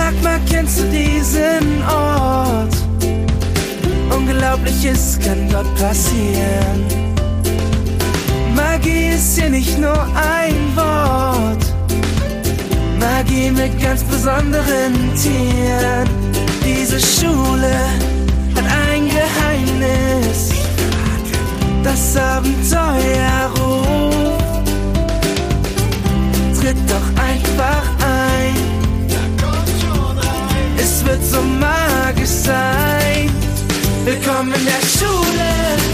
Sag mal, kennst du diesen Ort? Unglaubliches kann dort passieren. Magie ist hier nicht nur ein Wort, Magie mit ganz besonderen Tieren. Diese Schule hat ein Geheimnis, das Abenteuer ruft. Tritt doch einfach ein, es wird so magisch sein. Willkommen in der Schule.